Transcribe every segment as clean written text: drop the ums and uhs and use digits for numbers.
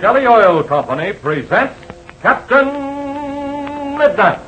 Skelly Oil Company presents Captain Midnight.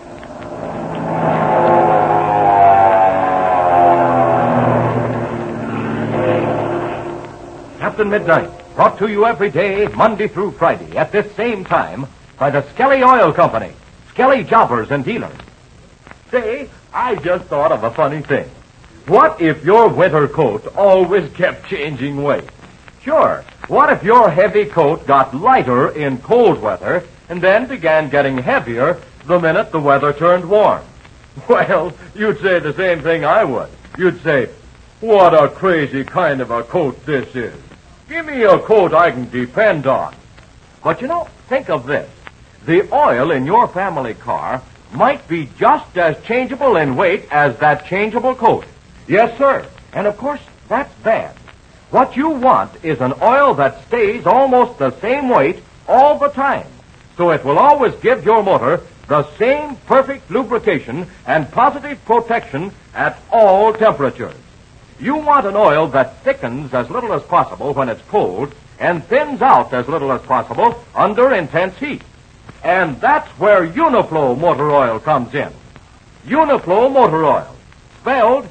Captain Midnight, brought to you every day, Monday through Friday, at this same time, by the Skelly Oil Company, Skelly Jobbers and Dealers. Say, I just thought of a funny thing. What if your winter coat always kept changing weight? Sure, what if your heavy coat got lighter in cold weather and then began getting heavier the minute the weather turned warm? Well, you'd say the same thing I would. You'd say, what a crazy kind of a coat this is. Give me a coat I can depend on. But think of this. The oil in your family car might be just as changeable in weight as that changeable coat. Yes, sir. And of course, that's bad. What you want is an oil that stays almost the same weight all the time. So it will always give your motor the same perfect lubrication and positive protection at all temperatures. You want an oil that thickens as little as possible when it's cold and thins out as little as possible under intense heat. And that's where Uniflow motor oil comes in. Uniflow motor oil, spelled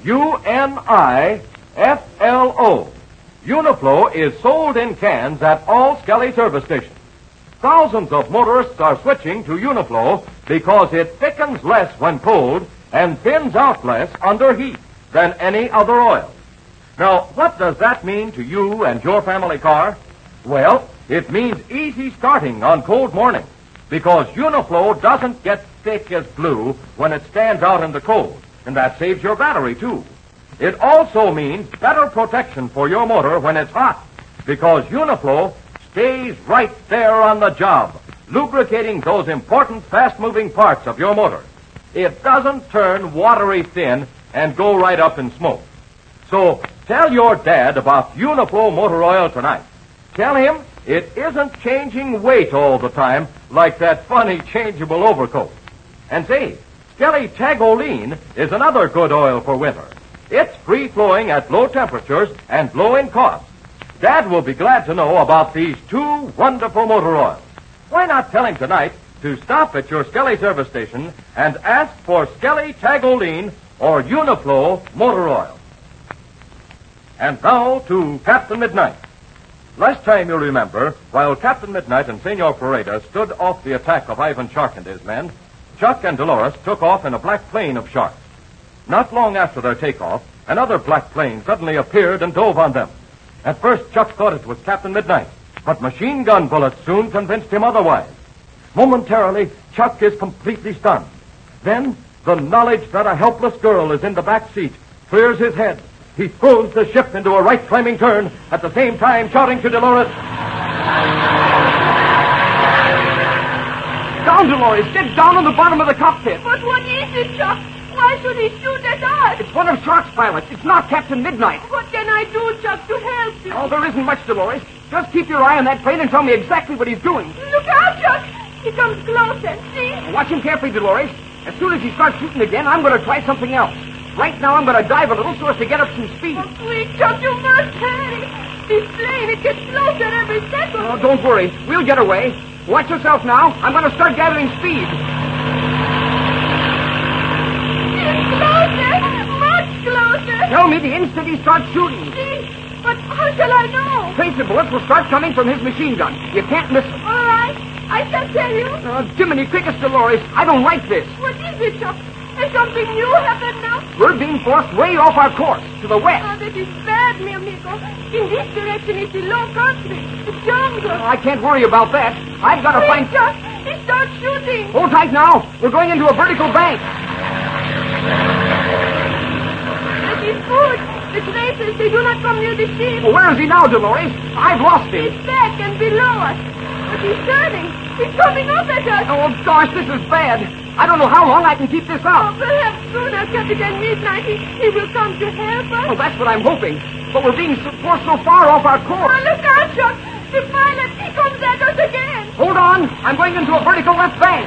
U-N-I-F-L-O. Uniflow is sold in cans at all Skelly service stations. Thousands of motorists are switching to Uniflow because it thickens less when cold and thins out less under heat than any other oil. Now, what does that mean to you and your family car? Well, it means easy starting on cold mornings because Uniflow doesn't get thick as glue when it stands out in the cold, and that saves your battery, too. It also means better protection for your motor when it's hot because Uniflow stays right there on the job, lubricating those important fast-moving parts of your motor. It doesn't turn watery thin and go right up in smoke. So tell your dad about Uniflow motor oil tonight. Tell him it isn't changing weight all the time like that funny changeable overcoat. And say, Skelly Tagoline is another good oil for winter. It's free-flowing at low temperatures and low in cost. Dad will be glad to know about these two wonderful motor oils. Why not tell him tonight to stop at your Skelly service station and ask for Skelly Tagoline or Uniflow motor oil. And now to Captain Midnight. Last time you'll remember, while Captain Midnight and Senor Pareda stood off the attack of Ivan Shark and his men, Chuck and Dolores took off in a black plane of sharks. Not long after their takeoff, another black plane suddenly appeared and dove on them. At first, Chuck thought it was Captain Midnight, but machine gun bullets soon convinced him otherwise. Momentarily, Chuck is completely stunned. Then, the knowledge that a helpless girl is in the back seat clears his head. He throws the ship into a right climbing turn, at the same time shouting to Dolores, "Down, Dolores! Get down on the bottom of the cockpit!" But what is it, Chuck? Why should he shoot at us? It's one of Shark's pilots. It's not Captain Midnight. What can I do, Chuck, to help you? Oh, there isn't much, Dolores. Just keep your eye on that plane and tell me exactly what he's doing. Look out, Chuck! He comes closer, see? Watch him carefully, Dolores. As soon as he starts shooting again, I'm going to try something else. Right now, I'm going to dive a little so as to get up some speed. Oh, sweet Chuck, you must hurry. This plane, it gets closer every second. Oh, don't worry. We'll get away. Watch yourself now. I'm going to start gathering speed. It's closer, much closer. Tell me the instant he starts shooting. See? But how shall I know? Tracer bullets will start coming from his machine gun. You can't miss them. All right, I shall tell you. Jiminy Crickets, Dolores, I don't like this. What is it, Chuck? Has something new happened now? We're being forced way off our course, to the west. Oh, that is bad, mi amigo. In this direction is the low country, the jungle. I can't worry about that. I've got to find... Chuck, he starts shooting. Hold tight now. We're going into a vertical bank. That is good. The tracers, they do not come near the ship. Well, where is he now, Dolores? I've lost him. He's back and below us. But he's turning. He's coming up at us. Oh, gosh, this is bad. I don't know how long I can keep this Oh, up. perhaps sooner, Captain Midnight, he will come to help us. Well, that's what I'm hoping. But we're being forced so far off our course. Oh, look out, Chuck. The pilot, he comes at us again. Hold on. I'm going into a vertical left bank.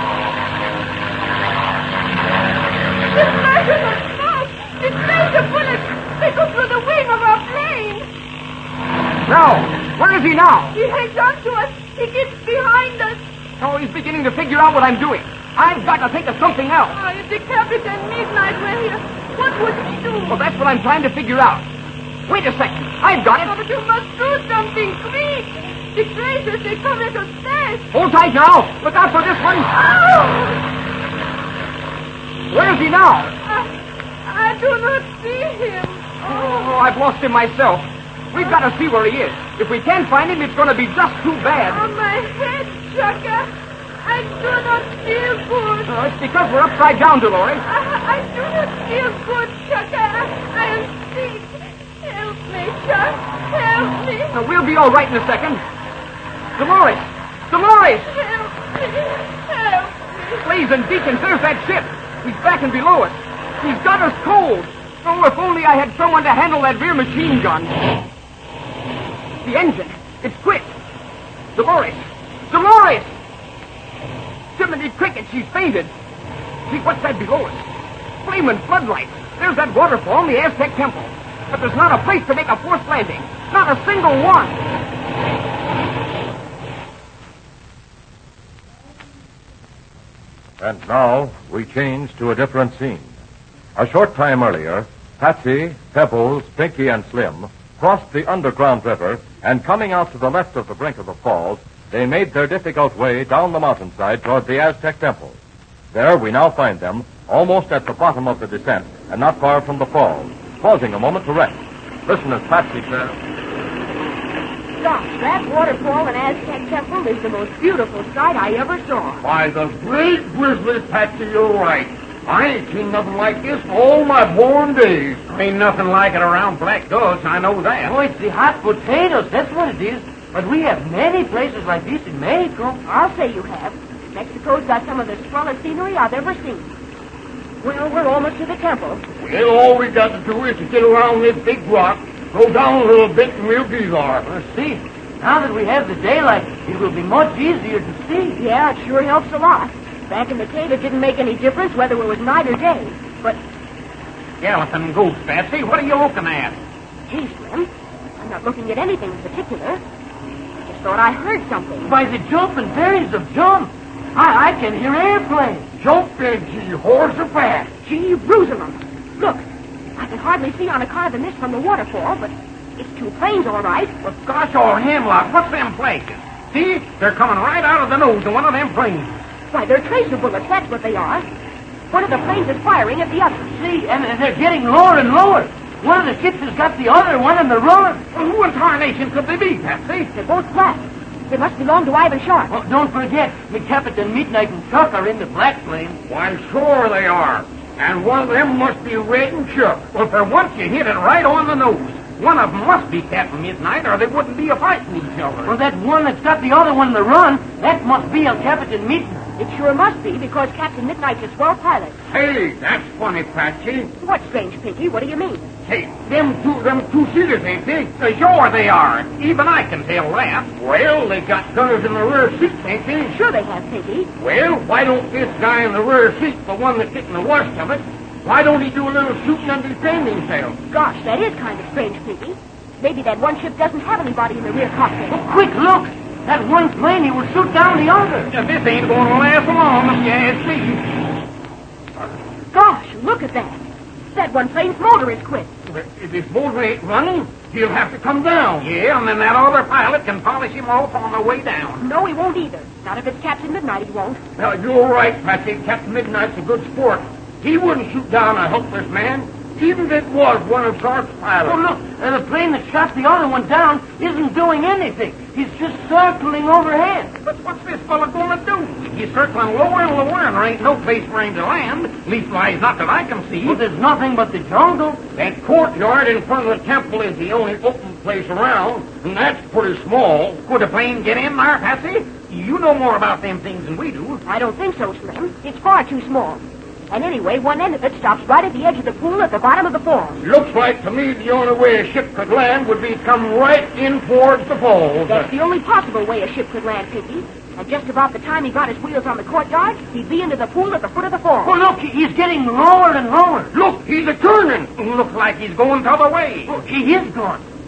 The flashes of smoke. The tracer bullets, they go through the wing of our plane. Now, Where is he now? He hangs on to us. He gets behind us. Oh, he's beginning to figure out what I'm doing. I've got to think of something else. Oh, if the Captain Midnight were here, what would he do? Well, that's what I'm trying to figure out. Wait a second. I've got Oh, it. but you must do something quick. The Gracers, they come at us fast. Hold tight now. Look out for this one. Oh! Where is he now? I do not see him. Oh, I've lost him myself. We've got to see where he is. If we can't find him, it's going to be just too bad. On my head, Chaka. I do not feel good. It's because we're upside down, Dolores. I do not feel good, Chaka. I am sick. Help me, Chuck. Help me. We'll be all right in a second. Dolores! Dolores! Help me. Help me. Blaze and Deacon, there's that ship. He's backing below us. He's got us cold. Oh, if only I had someone to handle that rear machine gun. The engine. It's quit. Dolores! Dolores! Jiminy Cricket, she's fainted. See, what's that below us? Flaming floodlights. There's that waterfall in the Aztec Temple. But there's not a place to make a forced landing. Not a single one. And now we change to a different scene. A short time earlier, Patsy, Pebbles, Pinky, and Slim crossed the underground river, and coming out to the left of the brink of the falls, they made their difficult way down the mountainside toward the Aztec Temple. There we now find them, almost at the bottom of the descent, and not far from the falls, pausing a moment to rest. Listen as Patsy says. Gosh, that waterfall in Aztec Temple is the most beautiful sight I ever saw. By the great grizzlies, Patsy, you're right. I ain't seen nothing like this in all my born days. Ain't nothing like it around Black Gulch, I know that. Oh, it's the hot potatoes, that's what it is. But we have many places like this in Mexico. I'll say you have. Mexico's got some of the swellest scenery I've ever seen. Well, we're almost to the temple. Well, all we got to do is to get around this big rock, go down a little bit, and we'll be there. See, now that we have the daylight, it will be much easier to see. Yeah, it sure helps a lot. Back in the cave, it didn't make any difference whether it was night or day. But, Skeleton ghost, Patsy, what are you looking at? gee, Slim, I'm not looking at anything in particular. I just thought I heard something. By the jumping berries of jump, I can hear airplanes. Jump in, gee, horse or fast. Gee, Jerusalem. Look, I can hardly see on account of the mist from the waterfall, but it's two planes, all right. Well, gosh, all hemlock, what's them places? See, they're coming right out of the nose of one of them planes. Why, they're tracer bullets, that's what they are. One of the planes is firing at the other. See, and they're getting lower and lower. One of the ships has got the other one in the run. Well, who in tarnation could they be, Patsy? They're both black. They must belong to Ivan Sharp. Oh, don't forget, the Captain Midnight and Chuck are in the black plane. Why, sure they are. And one of them must be Red and Chuck. Well, for once you hit it right on the nose. One of them must be Captain Midnight, or they wouldn't be a-fighting each other. Well, that one that's got the other one in the run, that must be El Captain Midnight. It sure must be, because Captain Midnight's a swell pilot. Hey, that's funny, Patsy. What strange, Pinky? What do you mean? Hey, them two-seaters, ain't they? Sure they are. Even I can tell that. Well, they got gunners in the rear seats, ain't they? Sure they have, Pinky. Well, why don't this guy in the rear seat, the one that's getting the worst of it, why don't he do a little shooting and defend himself? Gosh, that is kind of strange, Pinky. Maybe that one ship doesn't have anybody in the rear cockpit. Oh, quick, look! That one plane, he will shoot down the other. This ain't going to last long, if you ask me. Gosh, look at that. That one plane's motor is quit. If his motor ain't running, he'll have to come down. Yeah, and then that other pilot can polish him off on the way down. No, he won't either. Not if it's Captain Midnight, he won't. Now, you're right, Patsy. Captain Midnight's a good sport. He wouldn't shoot down a helpless man, even if it was one of Sharp's pilots. Oh, look, the plane that shot the other one down isn't doing anything. He's just circling overhead. But what's this fella going to do? He's circling lower and lower, and there ain't no place for him to land. Leastwise, not that I can see. Well, there's nothing but the jungle. That courtyard in front of the temple is the only open place around, and that's pretty small. Could a plane get in there, Patsy? You know more about them things than we do. I don't think so, Slim. It's far too small. And anyway, one end of it stops right at the edge of the pool at the bottom of the falls. Looks like to me the only way a ship could land would be come right in towards the falls. That's the only possible way a ship could land, Pinky. And just about the time he got his wheels on the courtyard, he'd be into the pool at the foot of the falls. Oh, look, he's getting lower and lower. Look, he's a-turning. Looks like he's going the other way. Oh, he is gone.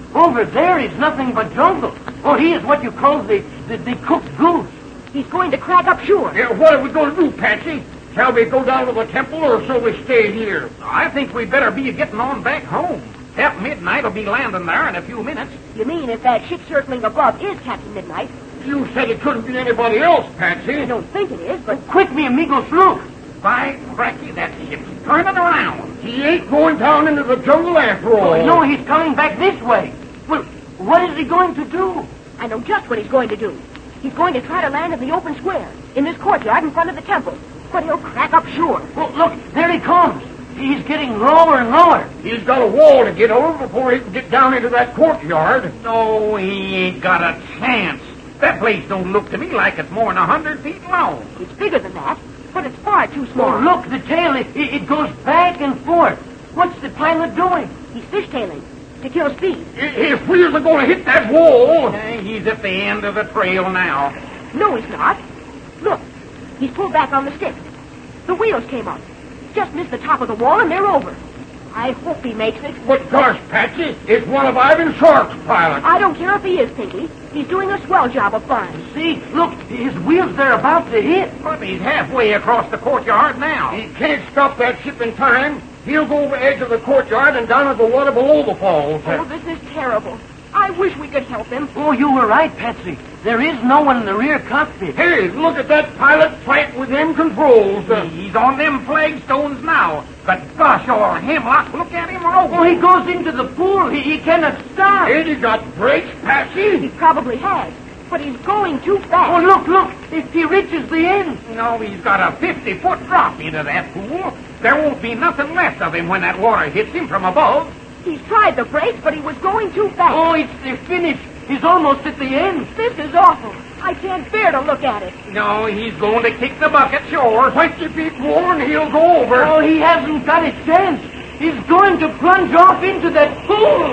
over there is nothing but jungle. Oh, he is what you call the cooked goose. He's going to crack up sure. Yeah, what are we going to do, Patsy? Shall we go down to the temple, or shall we stay here? I think we'd better be getting on back home. Captain Midnight will be landing there in a few minutes. You mean if that ship circling above is Captain Midnight? You said it couldn't be anybody else, Patsy. I don't think it is, but... Quick, mi amigos, look. By cracky, that ship's turning around. He ain't going down into the jungle after all. Oh, no, he's coming back this way. Well, what is he going to do? I know just what he's going to do. He's going to try to land in the open square, in this courtyard in front of the temple. But he'll crack up sure. Oh, look, there he comes. He's getting lower and lower. He's got a wall to get over before he can get down into that courtyard. No, he ain't got a chance. That place don't look to me like it's more than 100 feet long. It's bigger than that, but it's far too small. Oh, look, the tail, it goes back and forth. What's the pilot doing? He's fishtailing to kill speed. His wheels are going to hit that wall. He's at the end of the trail now. No, he's not. Look, he's pulled back on the stick. The wheels came up. Just missed the top of the wall, and they're over. I hope he makes it. But gosh, Patsy, it's one of Ivan Shark's pilots. I don't care if he is, Pinky. He's doing a swell job of flying. See, look, his wheels, they're about to hit. But he's halfway across the courtyard now. He can't stop that ship in time. He'll go over the edge of the courtyard and down into the water below the falls. Oh, this is terrible. I wish we could help him. Oh, you were right, Patsy. There is no one in the rear cockpit. Hey, look at that pilot fight with them controls. He's on them flagstones now. But gosh, or hemlock, look at him roll. Oh, he goes into the pool. He cannot stop. Ain't he got brakes, Patsy? He probably has. But he's going too fast. Oh, look. If he reaches the end. No, he's got a 50-foot drop into that pool. There won't be nothing left of him when that water hits him from above. He's tried the brakes, but he was going too fast. Oh, it's the finish. He's almost at the end. This is awful. I can't bear to look at it. No, he's going to kick the bucket shore. 20 feet more and he'll go over. Oh, he hasn't got a chance. He's going to plunge off into that pool.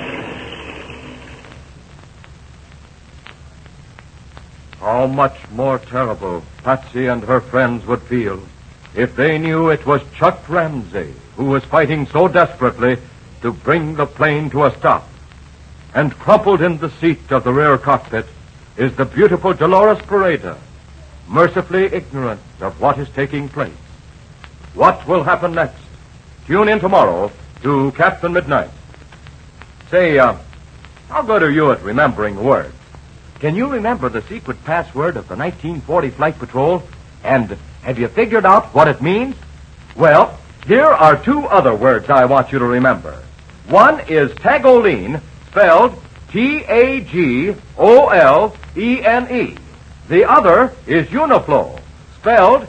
How much more terrible Patsy and her friends would feel if they knew it was Chuck Ramsey who was fighting so desperately to bring the plane to a stop. And crumpled in the seat of the rear cockpit is the beautiful Dolores Pareda, mercifully ignorant of what is taking place. What will happen next? Tune in tomorrow to Captain Midnight. Say, how good are you at remembering words? Can you remember the secret password of the 1940 Flight Patrol? And have you figured out what it means? Well, here are two other words I want you to remember. One is Tagolene, spelled Tagolene. The other is Uniflo, spelled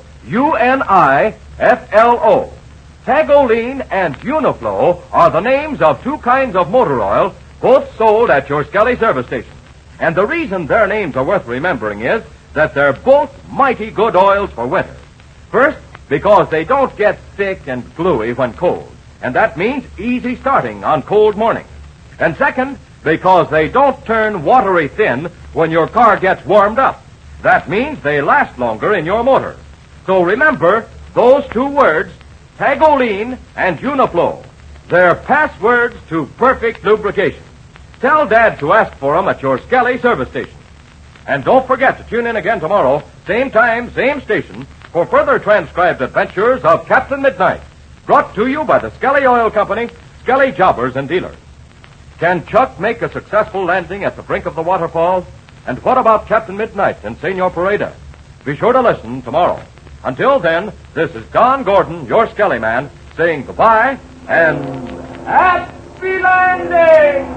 Uniflo. Tagolene and Uniflo are the names of two kinds of motor oil, both sold at your Skelly service station. And the reason their names are worth remembering is that they're both mighty good oils for winter. First, because they don't get thick and gluey when cold, and that means easy starting on cold mornings. And second, because they don't turn watery thin when your car gets warmed up. That means they last longer in your motor. So remember those two words, Tagolene and Uniflo. They're passwords to perfect lubrication. Tell Dad to ask for them at your Skelly service station. And don't forget to tune in again tomorrow, same time, same station, for further transcribed adventures of Captain Midnight. Brought to you by the Skelly Oil Company, Skelly Jobbers and Dealers. Can Chuck make a successful landing at the brink of the waterfall? And what about Captain Midnight and Senor Pareda? Be sure to listen tomorrow. Until then, this is Don Gordon, your Skelly man, saying goodbye and happy landing!